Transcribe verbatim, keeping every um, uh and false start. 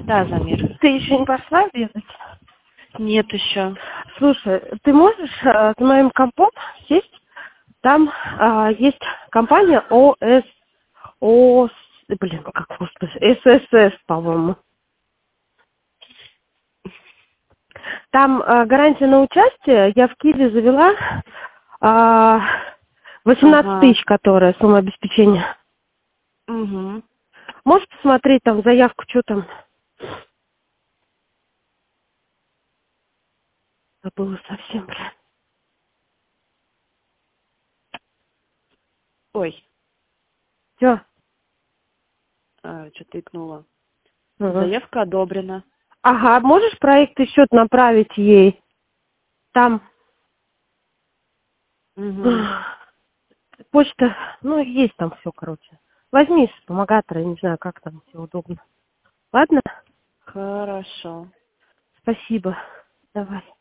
Да, Замир. Ты еще не пошла обедать? Нет еще. Слушай, ты можешь э, с моим компом сесть? Там э, есть компания О С О, блин, как господи, С С С, по-моему. Там э, гарантия на участие. Я в Киеве завела э, восемнадцать Ага. тысяч, которая сумма обеспечения. Угу. Можешь посмотреть там заявку, что там? Забыла совсем, блин. Ой, Все. а, что-то икнула. Ага. Заявка одобрена. Ага, можешь проект и счет направить ей? Там Угу. почта, ну, есть там все, короче. Возьми вспомогатора, я не знаю, как там все удобно. Ладно? Хорошо. Спасибо. Давай.